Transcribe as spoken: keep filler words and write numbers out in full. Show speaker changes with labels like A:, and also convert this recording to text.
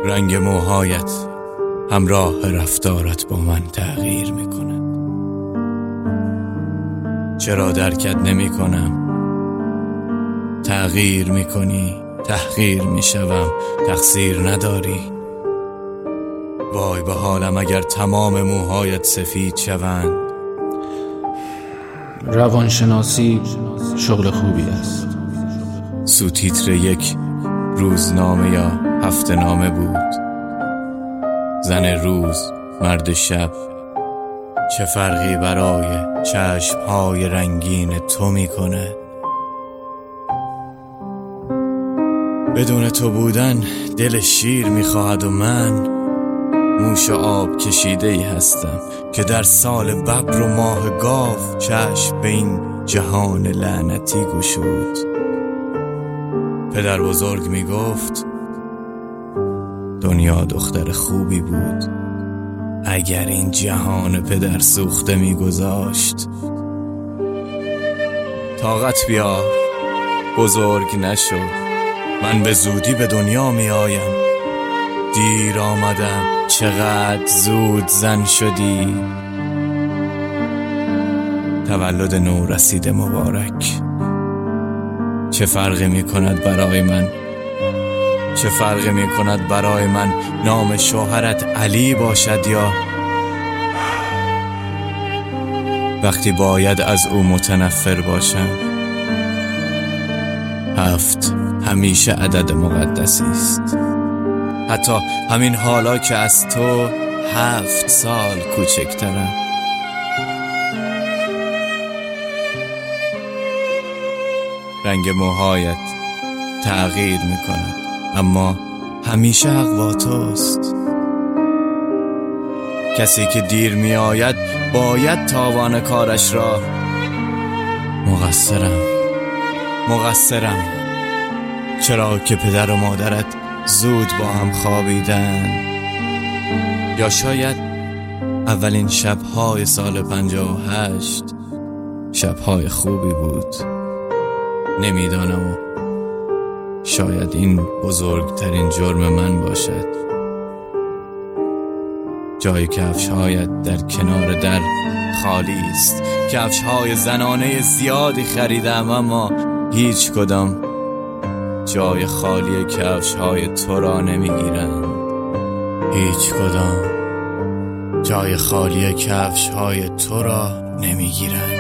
A: رنگ موهایت همراه رفتارت با من تغییر میکند. چرا درکت نمی کنم؟ تغییر میکنی، تحقیر میشوم، تقصیر نداری. وای به حالم اگر تمام موهایت سفید شوند.
B: روانشناسی شغل خوبی است.
A: سوتیتر یک روزنامه یا هفته نامه بود. زن روز، مرد شب، چه فرقی برای چشم‌های رنگین تو می‌کند؟ بدون تو بودن دل شیر می‌خواهد و من موش آب کشیده ای هستم که در سال ببر و ماه گاو چشم به این جهان لعنتی گشود. پدر بزرگ می گفت دنیا دختر خوبی بود اگر این جهان پدر سوخته می گذاشت. طاقت بیار، بزرگ نشو، من به زودی به دنیا می آیم. دیر آمدم، چقدر زود زن شدی. تولد نو رسید مبارک. چه فرقی می کند برای من؟ چه فرقی می کند برای من نام شوهرت علی باشد یا وقتی باید از او متنفر باشم؟ هفت همیشه عدد مقدسی است، حتی همین حالا که از تو هفت سال کوچکترم. رنگ موهایت تغییر میکند اما همیشه حق با توست. کسی که دیر میآید باید تاوان کارش را. مقصرم مقصرم چرا که پدر و مادرت زود با هم خوابیدن؟ یا شاید اولین شبهای سال پنجاه و هشت شبهای خوبی بود. نمیدانم و شاید این بزرگترین جرم من باشد. جای کفش‌هایت در کنار در خالی است. کفش‌های زنانه زیادی خریدم اما هیچ کدام جای خالی کفش‌های تو را نمیگیرند. هیچ کدام جای خالی کفش‌های تو را نمیگیرند.